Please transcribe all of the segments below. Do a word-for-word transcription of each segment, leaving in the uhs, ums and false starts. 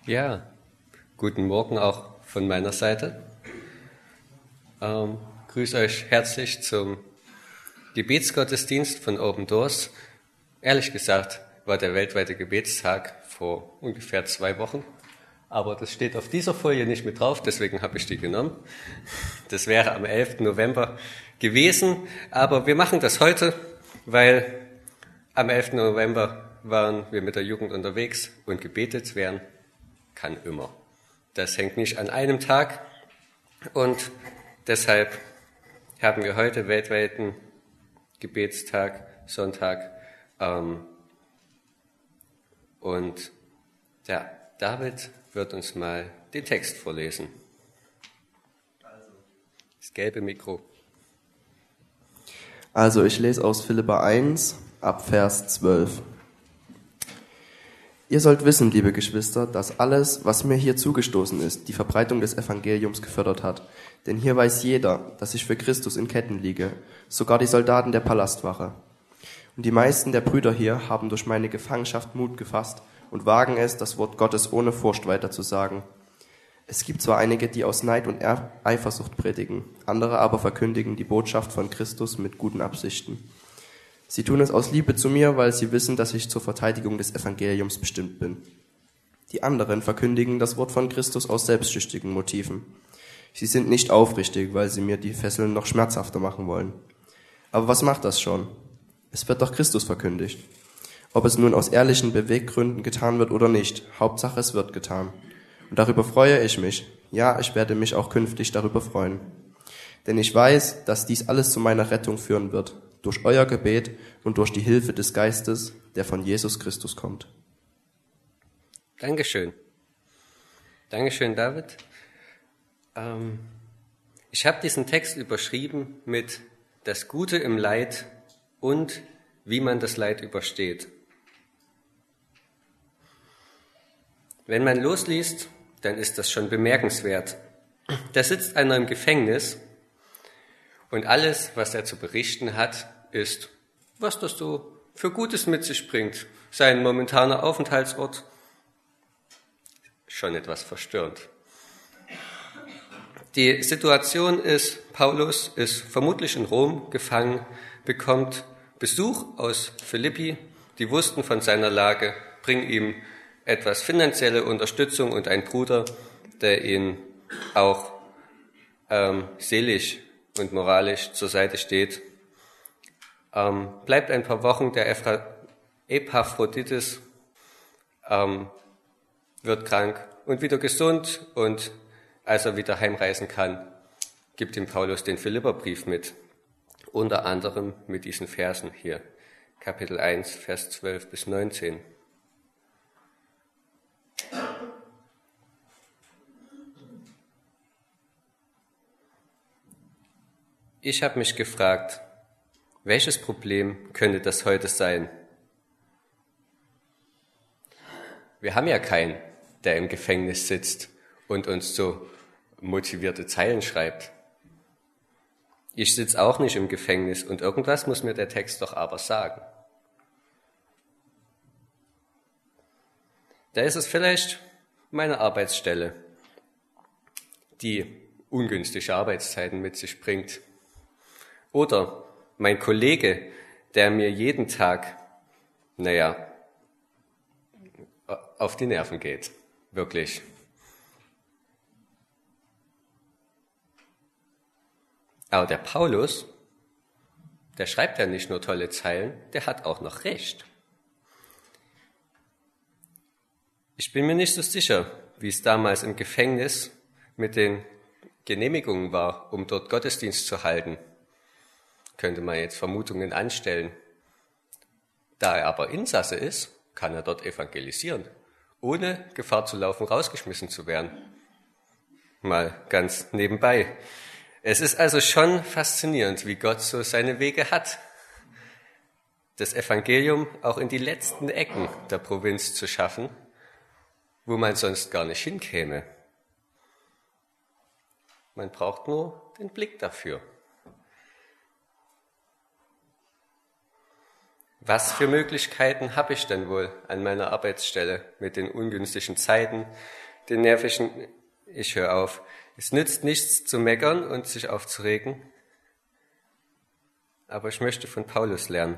Ja, guten Morgen auch von meiner Seite. Ähm, grüße euch herzlich zum Gebetsgottesdienst von Open Doors. Ehrlich gesagt war der weltweite Gebetstag vor ungefähr zwei Wochen, aber das steht auf dieser Folie nicht mit drauf, deswegen habe ich die genommen. Das wäre am elften November gewesen, aber wir machen das heute, weil am elften November waren wir mit der Jugend unterwegs und gebetet werden kann immer. Das hängt nicht an einem Tag und deshalb haben wir heute weltweiten Gebetstag, Sonntag. Ähm, und ja, David wird uns mal den Text vorlesen. Das gelbe Mikro. Also ich lese aus Philipper eins, ab Vers zwölf. Ihr sollt wissen, liebe Geschwister, dass alles, was mir hier zugestoßen ist, die Verbreitung des Evangeliums gefördert hat. Denn hier weiß jeder, dass ich für Christus in Ketten liege, sogar die Soldaten der Palastwache. Und die meisten der Brüder hier haben durch meine Gefangenschaft Mut gefasst und wagen es, das Wort Gottes ohne Furcht weiterzusagen. Es gibt zwar einige, die aus Neid und Eifersucht predigen, andere aber verkündigen die Botschaft von Christus mit guten Absichten. Sie tun es aus Liebe zu mir, weil sie wissen, dass ich zur Verteidigung des Evangeliums bestimmt bin. Die anderen verkündigen das Wort von Christus aus selbstsüchtigen Motiven. Sie sind nicht aufrichtig, weil sie mir die Fesseln noch schmerzhafter machen wollen. Aber was macht das schon? Es wird doch Christus verkündigt. Ob es nun aus ehrlichen Beweggründen getan wird oder nicht, Hauptsache es wird getan. Und darüber freue ich mich. Ja, ich werde mich auch künftig darüber freuen. Denn ich weiß, dass dies alles zu meiner Rettung führen wird, durch euer Gebet und durch die Hilfe des Geistes, der von Jesus Christus kommt. Dankeschön. Dankeschön, David. Ähm, ich habe diesen Text überschrieben mit das Gute im Leid und wie man das Leid übersteht. Wenn man losliest, dann ist das schon bemerkenswert. Da sitzt einer im Gefängnis und alles, was er zu berichten hat, ist, was das so für Gutes mit sich bringt. Sein momentaner Aufenthaltsort, schon etwas verstörend. Die Situation ist, Paulus ist vermutlich in Rom gefangen, bekommt Besuch aus Philippi, die wussten von seiner Lage, bringen ihm etwas finanzielle Unterstützung und ein Bruder, der ihn auch ähm, seelisch und moralisch zur Seite steht. Ähm, bleibt ein paar Wochen, der Ephra- Epaphroditus ähm, wird krank und wieder gesund, und als er wieder heimreisen kann, gibt ihm Paulus den Philipperbrief mit, unter anderem mit diesen Versen hier, Kapitel eins, Vers zwölf bis neunzehn. Ich habe mich gefragt, welches Problem könnte das heute sein? Wir haben ja keinen, der im Gefängnis sitzt und uns so motivierte Zeilen schreibt. Ich sitze auch nicht im Gefängnis und irgendwas muss mir der Text doch aber sagen. Da ist es vielleicht meine Arbeitsstelle, die ungünstige Arbeitszeiten mit sich bringt. Oder mein Kollege, der mir jeden Tag, naja, auf die Nerven geht. Wirklich. Aber der Paulus, der schreibt ja nicht nur tolle Zeilen, der hat auch noch recht. Ich bin mir nicht so sicher, wie es damals im Gefängnis mit den Genehmigungen war, um dort Gottesdienst zu halten. Könnte man jetzt Vermutungen anstellen. Da er aber Insasse ist, kann er dort evangelisieren, ohne Gefahr zu laufen, rausgeschmissen zu werden. Mal ganz nebenbei. Es ist also schon faszinierend, wie Gott so seine Wege hat, das Evangelium auch in die letzten Ecken der Provinz zu schaffen, wo man sonst gar nicht hinkäme. Man braucht nur den Blick dafür. Was für Möglichkeiten habe ich denn wohl an meiner Arbeitsstelle mit den ungünstigen Zeiten, den nervischen... Ich höre auf. Es nützt nichts zu meckern und sich aufzuregen, aber ich möchte von Paulus lernen,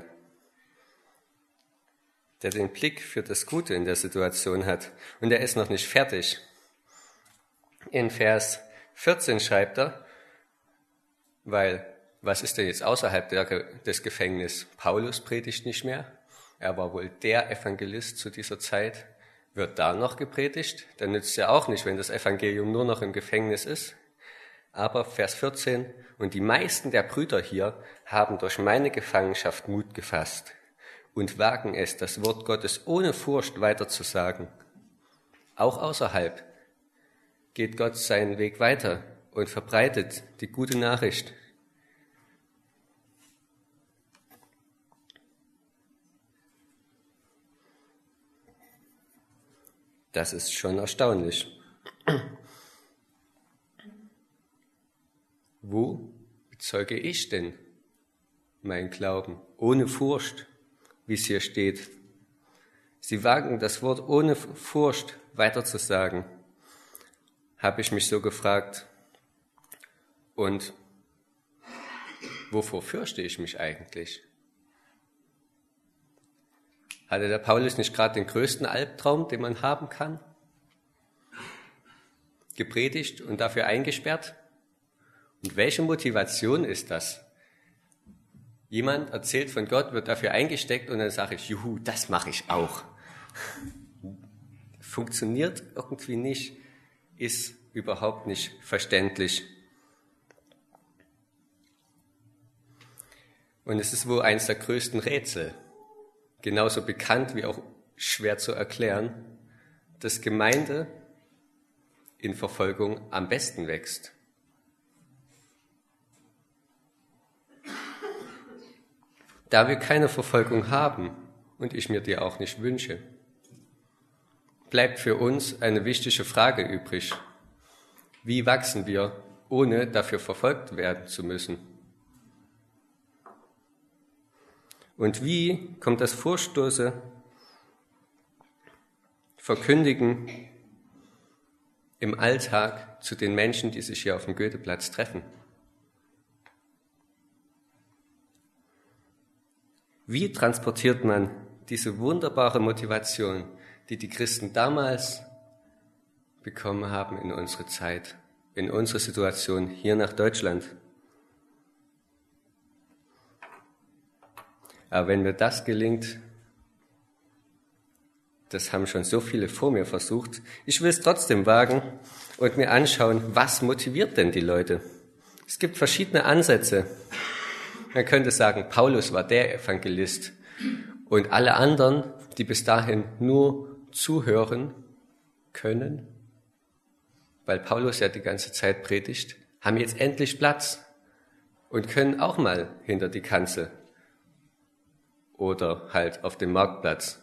der den Blick für das Gute in der Situation hat. Und er ist noch nicht fertig. In Vers vierzehn schreibt er, weil, was ist denn jetzt außerhalb der, des Gefängnisses? Paulus predigt nicht mehr. Er war wohl der Evangelist zu dieser Zeit. Wird da noch gepredigt? Dann nützt es ja auch nicht, wenn das Evangelium nur noch im Gefängnis ist. Aber Vers vierzehn, und die meisten der Brüder hier haben durch meine Gefangenschaft Mut gefasst und wagen es, das Wort Gottes ohne Furcht weiterzusagen. Auch außerhalb geht Gott seinen Weg weiter und verbreitet die gute Nachricht. Das ist schon erstaunlich. Wo bezeuge ich denn meinen Glauben? Ohne Furcht, wie es hier steht. Sie wagen das Wort ohne Furcht weiterzusagen, habe ich mich so gefragt. Und wovor fürchte ich mich eigentlich? Hatte der Paulus nicht gerade den größten Albtraum, den man haben kann? Gepredigt und dafür eingesperrt? Und welche Motivation ist das? Jemand erzählt von Gott, wird dafür eingesteckt und dann sage ich, juhu, das mache ich auch. Funktioniert irgendwie nicht, ist überhaupt nicht verständlich. Und es ist wohl eines der größten Rätsel, genauso bekannt wie auch schwer zu erklären, dass Gemeinde in Verfolgung am besten wächst. Da wir keine Verfolgung haben und ich mir die auch nicht wünsche, bleibt für uns eine wichtige Frage übrig. Wie wachsen wir, ohne dafür verfolgt werden zu müssen? Und wie kommt das furchtlose Verkündigen im Alltag zu den Menschen, die sich hier auf dem Goetheplatz treffen? Wie transportiert man diese wunderbare Motivation, die die Christen damals bekommen haben in unsere Zeit, in unsere Situation hier nach Deutschland? Aber wenn mir das gelingt, das haben schon so viele vor mir versucht, ich will es trotzdem wagen und mir anschauen, was motiviert denn die Leute? Es gibt verschiedene Ansätze. Man könnte sagen, Paulus war der Evangelist und alle anderen, die bis dahin nur zuhören können, weil Paulus ja die ganze Zeit predigt, haben jetzt endlich Platz und können auch mal hinter die Kanzel oder halt auf dem Marktplatz.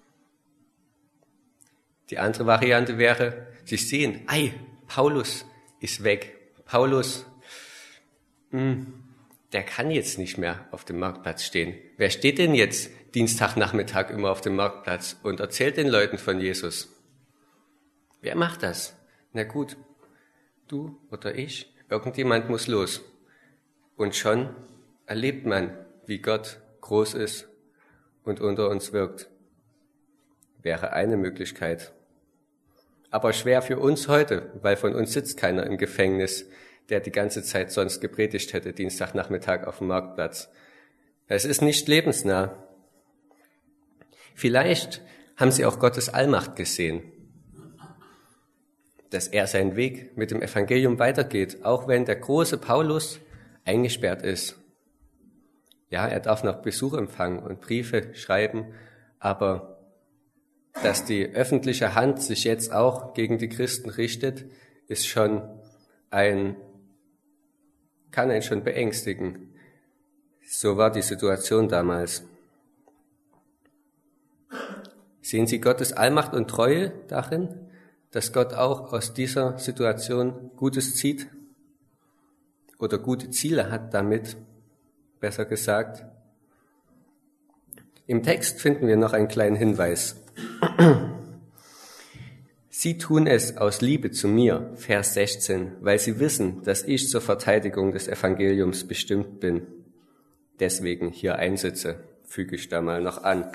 Die andere Variante wäre, sie sehen, ei, Paulus ist weg. Paulus, mh, der kann jetzt nicht mehr auf dem Marktplatz stehen. Wer steht denn jetzt Dienstagnachmittag immer auf dem Marktplatz und erzählt den Leuten von Jesus? Wer macht das? Na gut, du oder ich, irgendjemand muss los. Und schon erlebt man, wie Gott groß ist und unter uns wirkt. Wäre eine Möglichkeit. Aber schwer für uns heute, weil von uns sitzt keiner im Gefängnis, der die ganze Zeit sonst gepredigt hätte, Dienstagnachmittag auf dem Marktplatz. Es ist nicht lebensnah. Vielleicht haben sie auch Gottes Allmacht gesehen, dass er seinen Weg mit dem Evangelium weitergeht, auch wenn der große Paulus eingesperrt ist. Ja, er darf noch Besuch empfangen und Briefe schreiben, aber dass die öffentliche Hand sich jetzt auch gegen die Christen richtet, ist schon ein, kann einen schon beängstigen. So war die Situation damals. Sehen Sie Gottes Allmacht und Treue darin, dass Gott auch aus dieser Situation Gutes zieht oder gute Ziele hat damit, besser gesagt? Im Text finden wir noch einen kleinen Hinweis. Sie tun es aus Liebe zu mir, Vers sechzehn, weil sie wissen, dass ich zur Verteidigung des Evangeliums bestimmt bin. Deswegen hier einsitze, füge ich da mal noch an.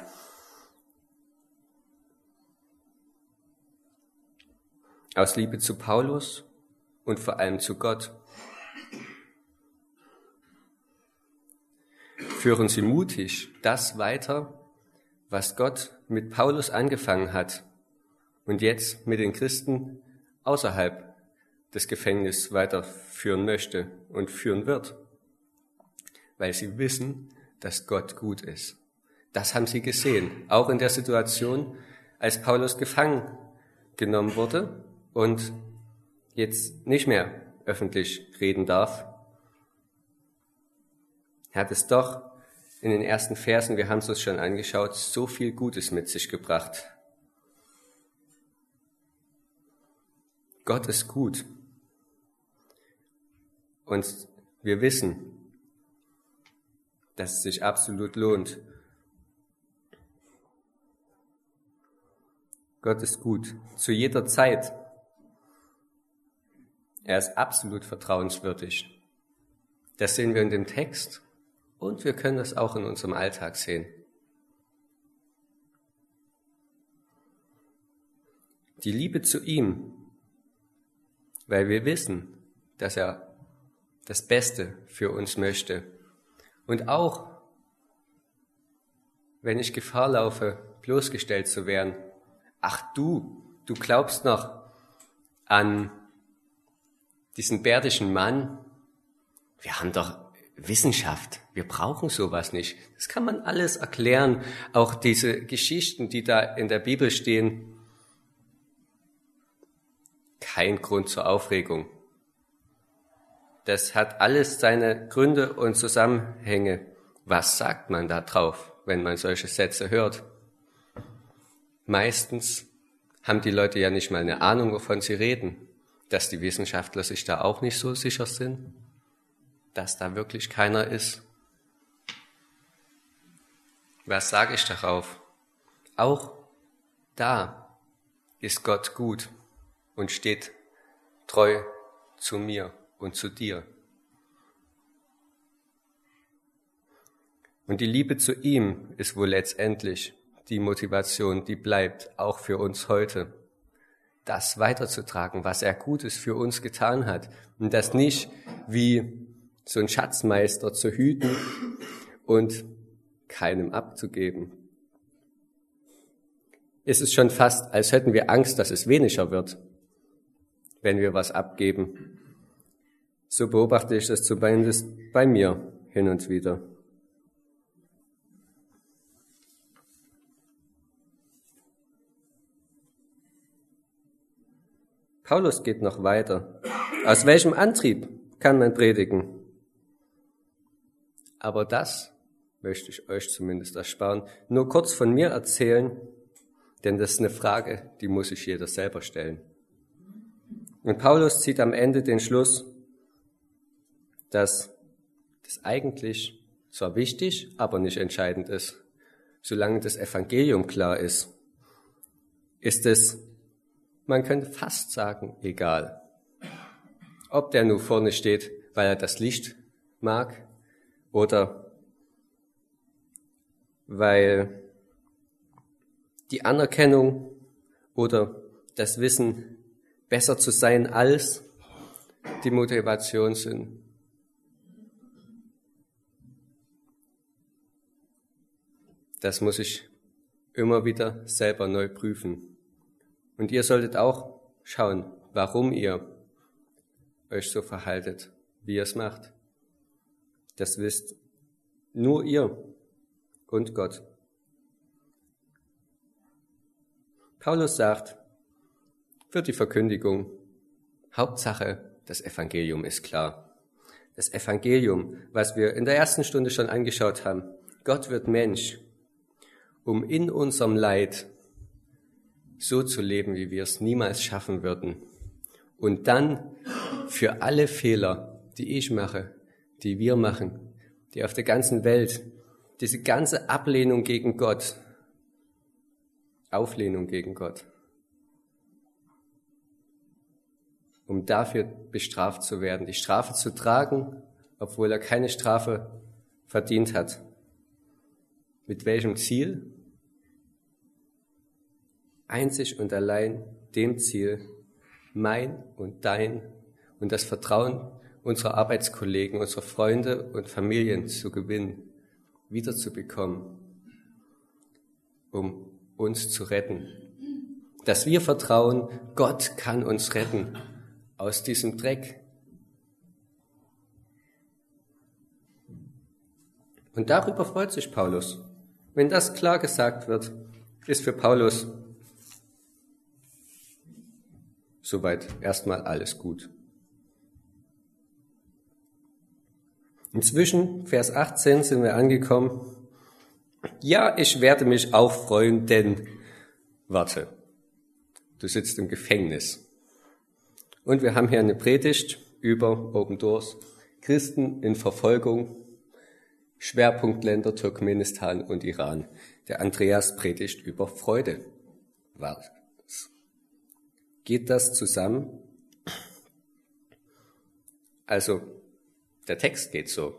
Aus Liebe zu Paulus und vor allem zu Gott. Führen Sie mutig das weiter, was Gott mit Paulus angefangen hat und jetzt mit den Christen außerhalb des Gefängnisses weiterführen möchte und führen wird, weil sie wissen, dass Gott gut ist. Das haben sie gesehen, auch in der Situation, als Paulus gefangen genommen wurde und jetzt nicht mehr öffentlich reden darf. Er hat es doch in den ersten Versen, wir haben es uns schon angeschaut, so viel Gutes mit sich gebracht. Gott ist gut. Und wir wissen, dass es sich absolut lohnt. Gott ist gut. Zu jeder Zeit. Er ist absolut vertrauenswürdig. Das sehen wir in dem Text. Und wir können das auch in unserem Alltag sehen. Die Liebe zu ihm, weil wir wissen, dass er das Beste für uns möchte. Und auch, wenn ich Gefahr laufe, bloßgestellt zu werden, ach du, du glaubst noch an diesen bärtischen Mann? Wir haben doch Wissenschaft, wir brauchen sowas nicht. Das kann man alles erklären. Auch diese Geschichten, die da in der Bibel stehen, kein Grund zur Aufregung. Das hat alles seine Gründe und Zusammenhänge. Was sagt man da drauf, wenn man solche Sätze hört? Meistens haben die Leute ja nicht mal eine Ahnung, wovon sie reden. Dass die Wissenschaftler sich da auch nicht so sicher sind, dass da wirklich keiner ist. Was sage ich darauf? Auch da ist Gott gut und steht treu zu mir und zu dir. Und die Liebe zu ihm ist wohl letztendlich die Motivation, die bleibt auch für uns heute, das weiterzutragen, was er Gutes für uns getan hat und das nicht wie so ein Schatzmeister zu hüten und keinem abzugeben. Es ist schon fast, als hätten wir Angst, dass es weniger wird, wenn wir was abgeben. So beobachte ich das zumindest bei mir hin und wieder. Paulus geht noch weiter. Aus welchem Antrieb kann man predigen? Aber das möchte ich euch zumindest ersparen. Nur kurz von mir erzählen, denn das ist eine Frage, die muss sich jeder selber stellen. Und Paulus zieht am Ende den Schluss, dass das eigentlich zwar wichtig, aber nicht entscheidend ist. Solange das Evangelium klar ist, ist es, man könnte fast sagen, egal. Ob der nur vorne steht, weil er das Licht mag, oder weil die Anerkennung oder das Wissen, besser zu sein als die Motivation sind. Das muss ich immer wieder selber neu prüfen. Und ihr solltet auch schauen, warum ihr euch so verhaltet, wie ihr es macht. Das wisst nur ihr und Gott. Paulus sagt, für die Verkündigung, Hauptsache, das Evangelium ist klar. Das Evangelium, was wir in der ersten Stunde schon angeschaut haben, Gott wird Mensch, um in unserem Leid so zu leben, wie wir es niemals schaffen würden. Und dann für alle Fehler, die ich mache, die wir machen, die auf der ganzen Welt diese ganze Ablehnung gegen Gott, Auflehnung gegen Gott, um dafür bestraft zu werden, die Strafe zu tragen, obwohl er keine Strafe verdient hat. Mit welchem Ziel? Einzig und allein dem Ziel, mein und dein und das Vertrauen unserer Arbeitskollegen, unserer Freunde und Familien zu gewinnen, wiederzubekommen, um uns zu retten. Dass wir vertrauen, Gott kann uns retten aus diesem Dreck. Und darüber freut sich Paulus. Wenn das klar gesagt wird, ist für Paulus soweit erstmal alles gut. Inzwischen, Vers achtzehn, sind wir angekommen. Ja, ich werde mich auch freuen, denn, warte, du sitzt im Gefängnis. Und wir haben hier eine Predigt über Open Doors, Christen in Verfolgung, Schwerpunktländer Turkmenistan und Iran. Der Andreas predigt über Freude. Was? Geht das zusammen? Also, der Text geht so,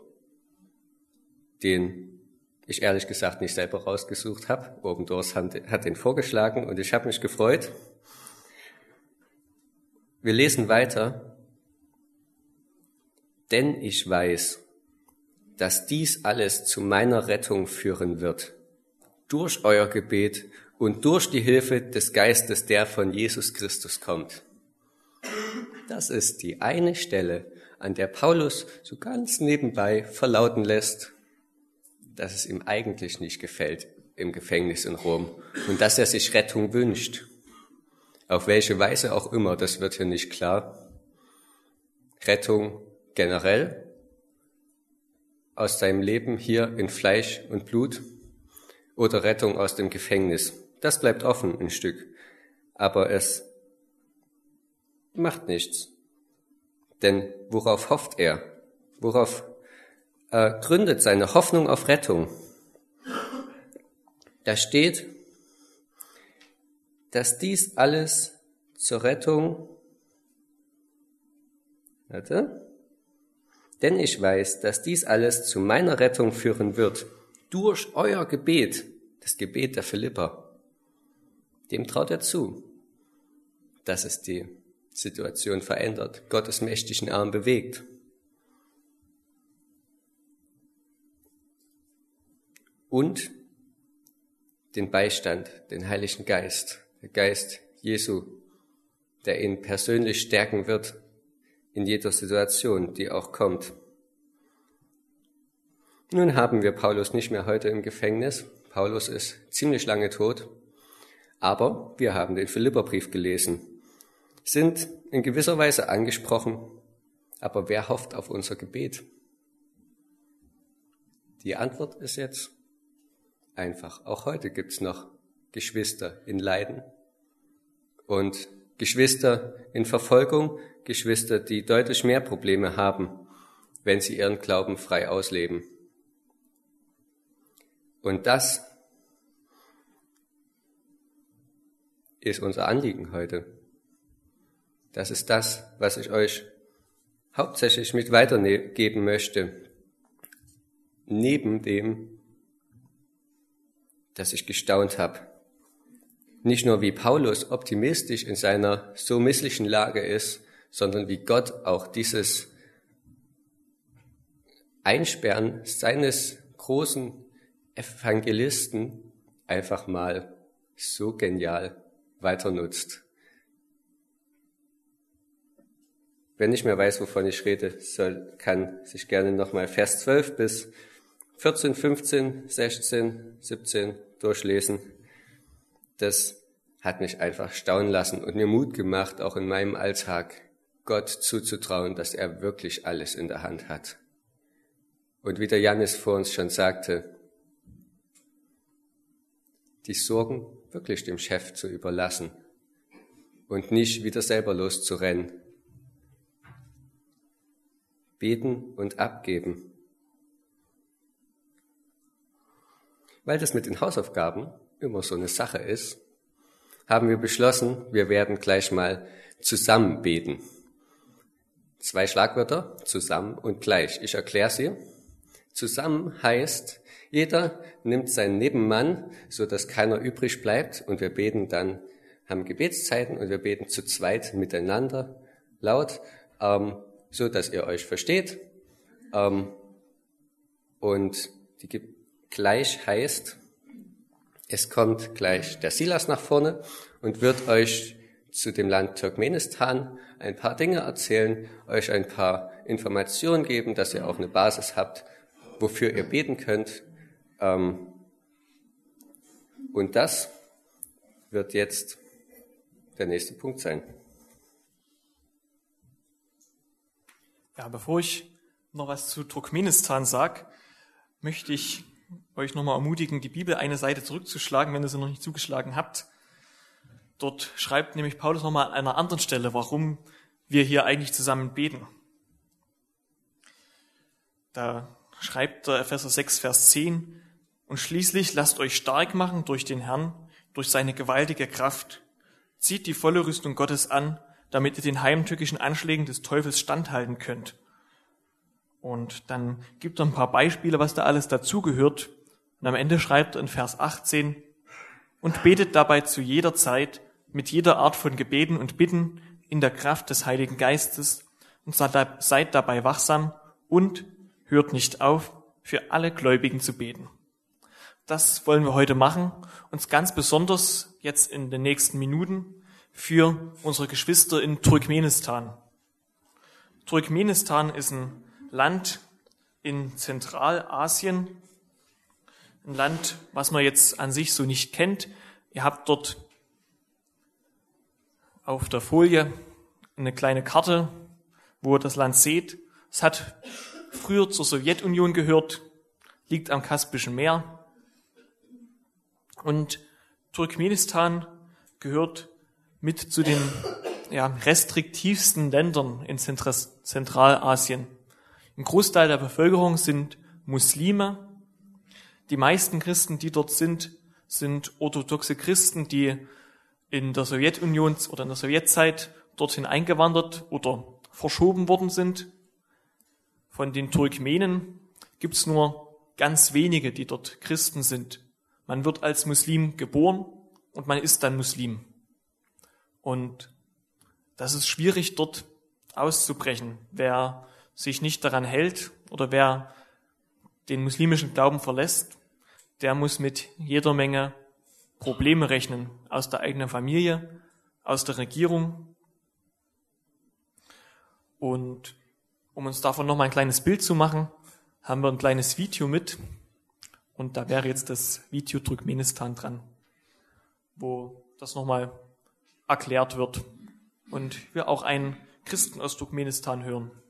den ich ehrlich gesagt nicht selber rausgesucht habe. Open Doors hat den vorgeschlagen und ich habe mich gefreut. Wir lesen weiter. Denn ich weiß, dass dies alles zu meiner Rettung führen wird, durch euer Gebet und durch die Hilfe des Geistes, der von Jesus Christus kommt. Das ist die eine Stelle, an der Paulus so ganz nebenbei verlauten lässt, dass es ihm eigentlich nicht gefällt im Gefängnis in Rom und dass er sich Rettung wünscht. Auf welche Weise auch immer, das wird hier nicht klar. Rettung generell aus seinem Leben hier in Fleisch und Blut oder Rettung aus dem Gefängnis. Das bleibt offen ein Stück, aber es macht nichts. Denn worauf hofft er? Worauf äh, gründet seine Hoffnung auf Rettung? Da steht, dass dies alles zur Rettung, warte, denn ich weiß, dass dies alles zu meiner Rettung führen wird, durch euer Gebet, das Gebet der Philipper. Dem traut er zu, dass es die Situation verändert, Gottes mächtigen Arm bewegt. Und den Beistand, den Heiligen Geist, der Geist Jesu, der ihn persönlich stärken wird in jeder Situation, die auch kommt. Nun haben wir Paulus nicht mehr heute im Gefängnis. Paulus ist ziemlich lange tot, aber wir haben den Philipperbrief gelesen, sind in gewisser Weise angesprochen, aber wer hofft auf unser Gebet? Die Antwort ist jetzt einfach. Auch heute gibt es noch Geschwister in Leiden und Geschwister in Verfolgung, Geschwister, die deutlich mehr Probleme haben, wenn sie ihren Glauben frei ausleben. Und das ist unser Anliegen heute. Das ist das, was ich euch hauptsächlich mit weitergeben möchte. Neben dem, dass ich gestaunt habe. Nicht nur wie Paulus optimistisch in seiner so misslichen Lage ist, sondern wie Gott auch dieses Einsperren seines großen Evangelisten einfach mal so genial weiternutzt. Wer nicht mehr weiß, wovon ich rede, soll, kann sich gerne nochmal Vers zwölf bis vierzehn, fünfzehn, sechzehn, siebzehn durchlesen. Das hat mich einfach staunen lassen und mir Mut gemacht, auch in meinem Alltag Gott zuzutrauen, dass er wirklich alles in der Hand hat. Und wie der Janis vor uns schon sagte, die Sorgen wirklich dem Chef zu überlassen und nicht wieder selber loszurennen. Beten und abgeben. weil das mit den Hausaufgaben immer so eine Sache ist, haben wir beschlossen, wir werden gleich mal zusammen beten. Zwei Schlagwörter, zusammen und gleich. Ich erkläre sie. Zusammen heißt, jeder nimmt seinen Nebenmann, so dass keiner übrig bleibt, und wir beten dann, haben Gebetszeiten und wir beten zu zweit miteinander laut, ähm, so dass ihr euch versteht. Ähm, und die Ge- gleich heißt, es kommt gleich der Silas nach vorne und wird euch zu dem Land Turkmenistan ein paar Dinge erzählen, euch ein paar Informationen geben, dass ihr auch eine Basis habt, wofür ihr beten könnt. Ähm, und das wird jetzt der nächste Punkt sein. Ja, bevor ich noch was zu Turkmenistan sage, möchte ich euch nochmal ermutigen, die Bibel eine Seite zurückzuschlagen, wenn ihr sie noch nicht zugeschlagen habt. Dort schreibt nämlich Paulus nochmal an einer anderen Stelle, warum wir hier eigentlich zusammen beten. Da schreibt der Epheser sechs, Vers zehn, und schließlich lasst euch stark machen durch den Herrn, durch seine gewaltige Kraft. Zieht die volle Rüstung Gottes an, damit ihr den heimtückischen Anschlägen des Teufels standhalten könnt. Und dann gibt er ein paar Beispiele, was da alles dazugehört. Und am Ende schreibt er in Vers achtzehn, und betet dabei zu jeder Zeit mit jeder Art von Gebeten und Bitten in der Kraft des Heiligen Geistes und seid dabei wachsam und hört nicht auf, für alle Gläubigen zu beten. Das wollen wir heute machen, uns ganz besonders jetzt in den nächsten Minuten für unsere Geschwister in Turkmenistan. Turkmenistan ist ein Land in Zentralasien, ein Land, was man jetzt an sich so nicht kennt. Ihr habt dort auf der Folie eine kleine Karte, wo ihr das Land seht. Es hat früher zur Sowjetunion gehört, liegt am Kaspischen Meer. Und Turkmenistan gehört mit zu den ja, restriktivsten Ländern in Zentralasien. Ein Großteil der Bevölkerung sind Muslime. Die meisten Christen, die dort sind, sind orthodoxe Christen, die in der Sowjetunion oder in der Sowjetzeit dorthin eingewandert oder verschoben worden sind. Von den Turkmenen gibt es nur ganz wenige, die dort Christen sind. Man wird als Muslim geboren und man ist dann Muslim. Und das ist schwierig, dort auszubrechen. Wer sich nicht daran hält oder wer den muslimischen Glauben verlässt, der muss mit jeder Menge Probleme rechnen, aus der eigenen Familie, aus der Regierung. Und um uns davon nochmal ein kleines Bild zu machen, haben wir ein kleines Video mit. Und da wäre jetzt das Video Turkmenistan dran, wo das nochmal erklärt wird und wir auch einen Christen aus Turkmenistan hören.